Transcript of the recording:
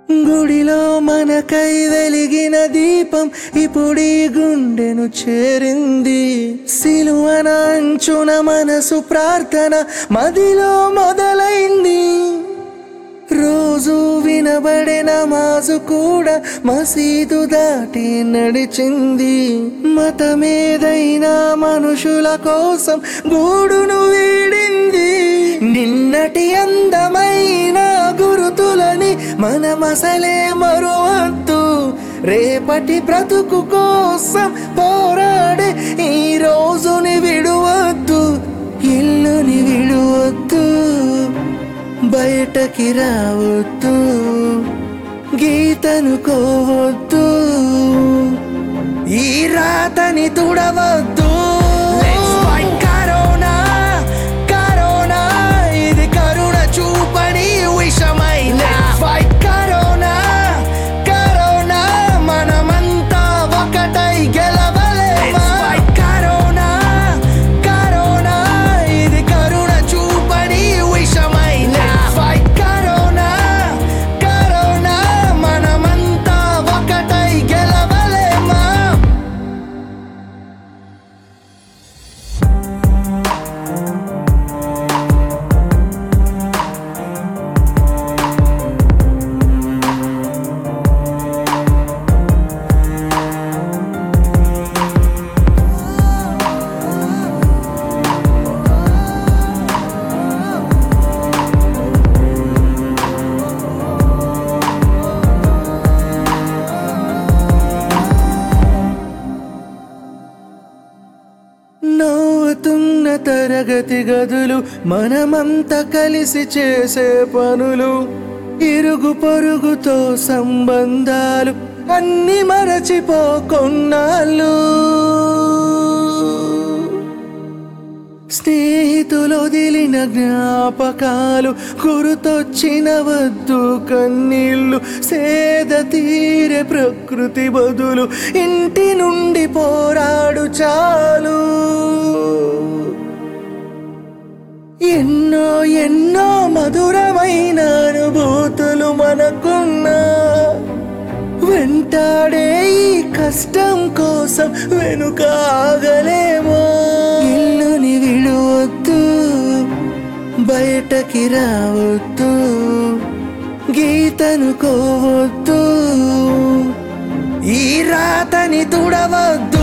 గుడిలో మనకై వెలిగిన దీపం ఇప్పుడీ గుండెను చేరింది. సిలువన అంచున మనసు ప్రార్థన మదిలో మొదలైంది. రోజు వినబడే నమాజు కూడా మసీదు దాటి నడిచింది. మతమేదైనా మనుషుల కోసం గూడును వీడింది. నిన్నటి అందమైన గురుతులని మనమసలే మరువద్దు. రేపటి బ్రతుకు కోసం పోరాడే ఈ రోజుని విడువద్దు. ఇల్లుని విడువద్దు, బయటకి రావద్దు, గీతనుకోవద్దు, ఈ రాతని తుడవద్దు. Let's fight కరోనా, కరోనా ఇది కరుణ చూపని విషమైన. Let's fight కరోనా, కరోనా మనమంతా ఒకటై గెలవలేమా? Let's fight కరోనా, కరోనా ఇది కరుణ చూపని విషమైన. Let's fight కరోనా, కరోనా మనమంతా ఒకటై గెలవలేమా? నవ్వుతున్న తరగతి గదులు, మనమంతా కలిసి చేసే పనులు, ఇరుగు పొరుగుతో సంబంధాలు అన్ని మరచిపోకొన్నాళ్ళు. స్నేహితులొదిలిన జ్ఞాపకాలు గుర్తొచ్చిన వద్దు కన్నీళ్ళు. సేద తీరే ప్రకృతి బదులు ఇంటి నుండి పోరాడు చాలు. ఎన్నో ఎన్నో మధురమైన అనుభూతులు మనకున్నా, వెంటాడే ఈ కష్టం కోసం వెనుక ఆగలేమో. ఇల్లుని విడువద్దు, బయటకి రావద్దు, గీతనుకోవద్దు, ఈ రాతని తుడవద్దు.